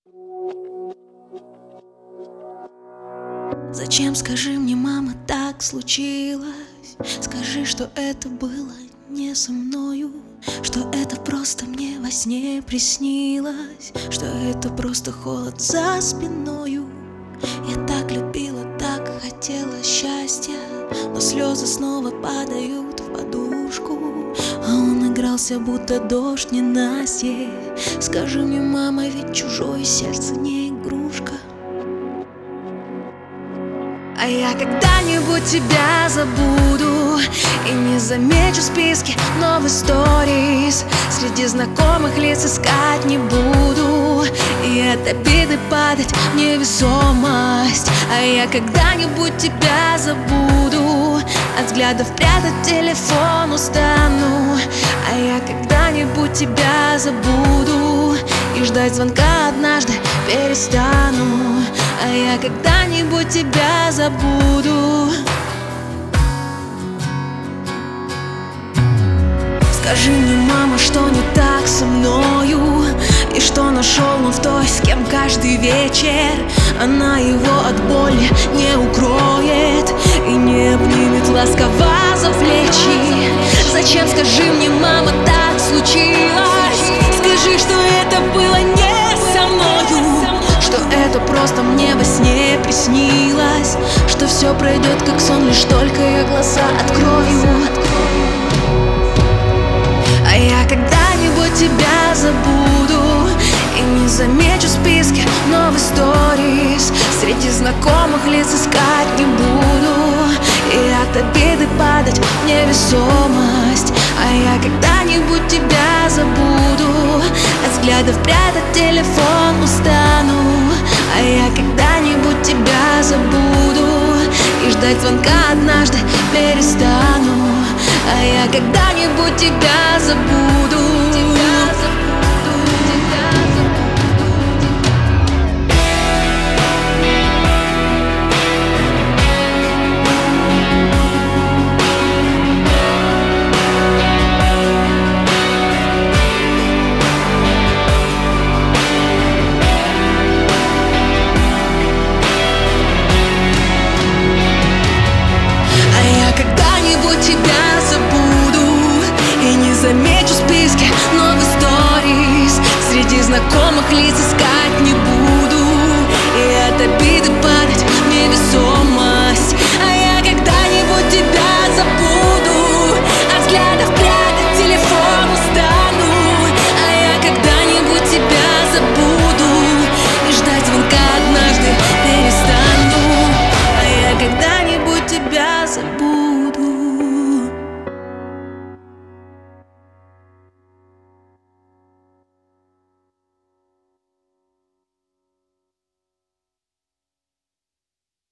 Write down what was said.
Зачем, скажи мне, мама, так случилось? Скажи, что это было не со мною, что это просто мне во сне приснилось, что это просто холод за спиною. Я так любила, так хотела счастья, но слезы снова падают в подушку, а он игрался, будто дождь ненастье. Скажи мне, мама, ведь чужое сердце не игрушка. А я когда-нибудь тебя забуду и не замечу в списке новых сторис. Среди знакомых лиц искать не буду и от обиды падать в невесомость. А я когда-нибудь тебя забуду, от взглядов прятать телефон устану. А я когда-нибудь тебя забуду и ждать звонка однажды перестану. А я когда-нибудь тебя забуду. Скажи мне, мама, что не так со мною, и что нашел он в той, с кем каждый вечер она его от боли не укроет и не обнимет ласково за плечи. Зачем, скажи мне, мама, так случилось? Скажи, что это было не со мною, что это просто мне во сне приснилось, что все пройдет как сон, лишь только я глаза открою. А я когда-нибудь тебя забуду и не замечу в списке новых сторис. Среди знакомых лиц искать не буду и от обиды падать в невесомость. А я когда-нибудь тебя забуду, от взглядов прятать телефон устану. А я когда-нибудь тебя забуду и ждать звонка однажды перестану. А я когда-нибудь тебя забуду. Тебя забуду и не замечу в списке новых сторис. Среди знакомых лиц искать